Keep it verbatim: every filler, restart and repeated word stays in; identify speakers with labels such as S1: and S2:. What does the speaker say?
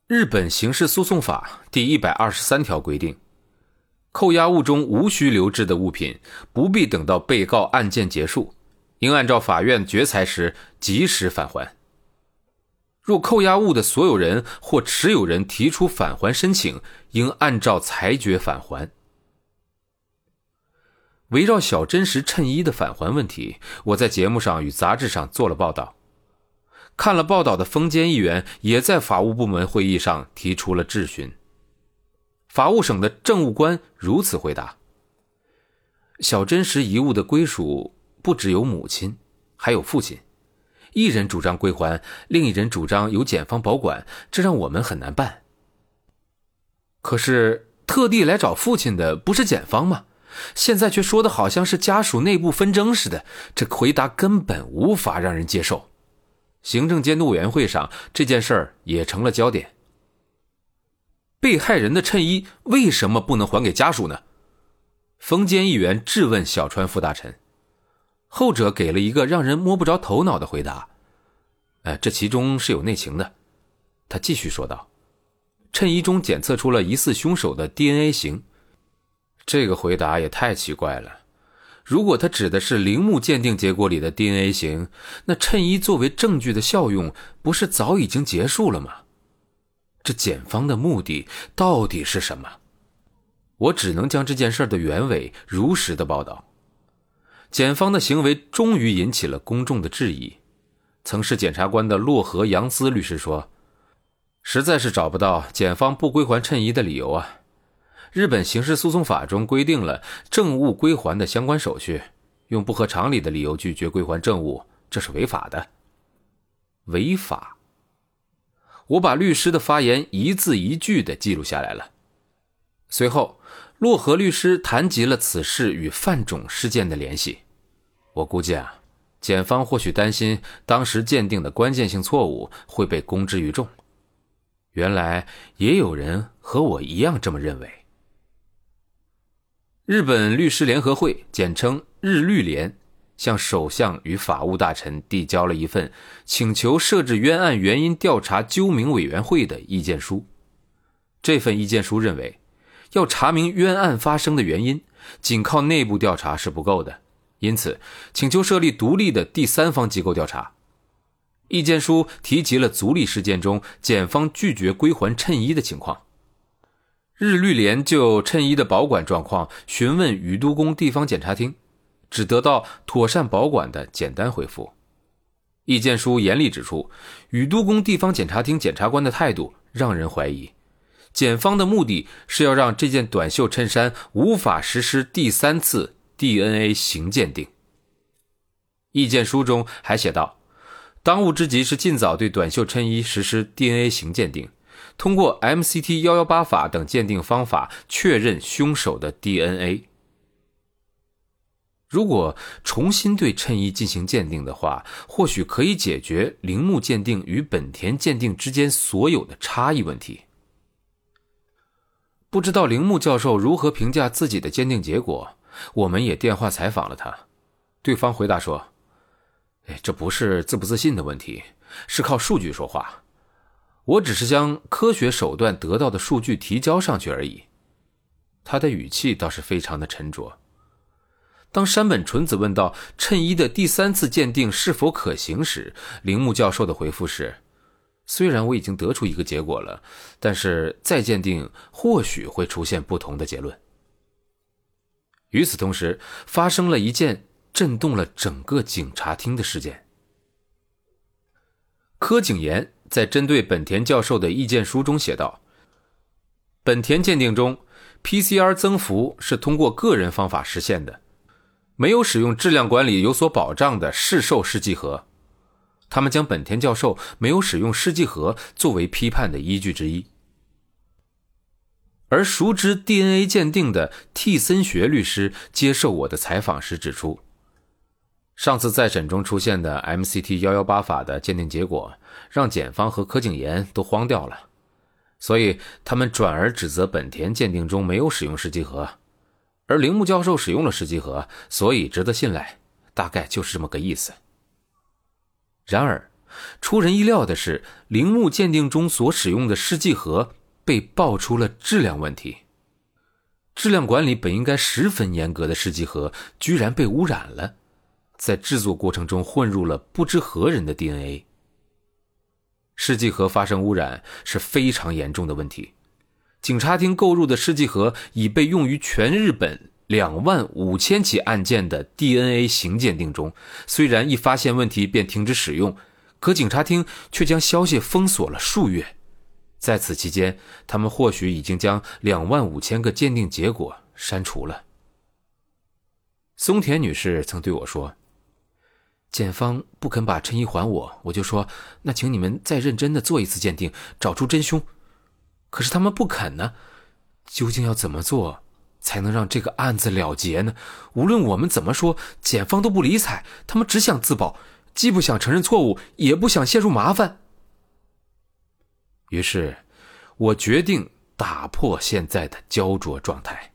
S1: 日本刑事诉讼法第一百二十三条规定，扣押物中无需留置的物品，不必等到被告案件结束，应按照法院决裁时及时返还。若扣押物的所有人或持有人提出返还申请，应按照裁决返还。围绕小真实衬衣的返还问题，我在节目上与杂志上做了报道。看了报道的丰间议员也在法务部门会议上提出了质询。法务省的政务官如此回答：小真实遗物的归属不只有母亲，还有父亲，一人主张归还，另一人主张由检方保管，这让我们很难办。可是特地来找父亲的不是检方吗？现在却说的好像是家属内部纷争似的，这回答根本无法让人接受。行政监督委员会上，这件事儿也成了焦点。被害人的衬衣为什么不能还给家属呢？丰间议员质问小川副大臣，后者给了一个让人摸不着头脑的回答。呃，这其中是有内情的。他继续说道，衬衣中检测出了疑似凶手的 D N A 型。这个回答也太奇怪了。如果它指的是陵墓鉴定结果里的 D N A 型，那衬衣作为证据的效用不是早已经结束了吗？这检方的目的到底是什么？我只能将这件事的原委如实的报道。检方的行为终于引起了公众的质疑。曾是检察官的洛河洋司律师说，实在是找不到检方不归还衬衣的理由啊。日本刑事诉讼法中规定了证物归还的相关手续，用不合常理的理由拒绝归还证物，这是违法的。违法。我把律师的发言一字一句地记录下来了。随后，洛河律师谈及了此事与范种事件的联系。我估计啊，检方或许担心当时鉴定的关键性错误会被公之于众。原来也有人和我一样这么认为。日本律师联合会，简称日律联，向首相与法务大臣递交了一份请求设置冤案原因调查究明委员会的意见书。这份意见书认为，要查明冤案发生的原因，仅靠内部调查是不够的，因此请求设立独立的第三方机构调查。意见书提及了足利事件中检方拒绝归还衬衣的情况。日律联就衬衣的保管状况询问宇都宫地方检察厅，只得到妥善保管的简单回复。意见书严厉指出，宇都宫地方检察厅检察官的态度让人怀疑，检方的目的是要让这件短袖衬衫无法实施第三次 D N A 型鉴定。意见书中还写道，当务之急是尽早对短袖衬衣实施 D N A 型鉴定，通过 M C T 一一八 法等鉴定方法确认凶手的 D N A。 如果重新对衬衣进行鉴定的话，或许可以解决陵墓鉴定与本田鉴定之间所有的差异问题。不知道陵墓教授如何评价自己的鉴定结果，我们也电话采访了他。对方回答说，这不是自不自信的问题，是靠数据说话。我只是将科学手段得到的数据提交上去而已。他的语气倒是非常的沉着。当山本纯子问到衬衣的第三次鉴定是否可行时，铃木教授的回复是，虽然我已经得出一个结果了，但是再鉴定或许会出现不同的结论。与此同时，发生了一件震动了整个警察厅的事件。柯景言在针对本田教授的意见书中写道，本田鉴定中 P C R 增幅是通过个人方法实现的，没有使用质量管理有所保障的市售试剂盒。他们将本田教授没有使用试剂盒作为批判的依据之一。而熟知 D N A 鉴定的替森学律师接受我的采访时指出，上次再审中出现的 M C T 一一八 法的鉴定结果让检方和柯景言都慌掉了，所以他们转而指责本田鉴定中没有使用试剂盒，而铃木教授使用了试剂盒，所以值得信赖，大概就是这么个意思。然而出人意料的是，陵墓鉴定中所使用的试剂盒被爆出了质量问题。质量管理本应该十分严格的试剂盒居然被污染了，在制作过程中混入了不知何人的 D N A。 试剂盒发生污染是非常严重的问题。警察厅购入的试剂盒已被用于全日本两万五千起案件的 D N A 型鉴定中，虽然一发现问题便停止使用，可警察厅却将消息封锁了数月。在此期间，他们或许已经将两万五千个鉴定结果删除了。松田女士曾对我说，检方不肯把衬衣还我，我就说那请你们再认真的做一次鉴定，找出真凶。可是他们不肯呢，究竟要怎么做才能让这个案子了结呢？无论我们怎么说，检方都不理睬，他们只想自保，既不想承认错误，也不想陷入麻烦。于是我决定打破现在的焦灼状态。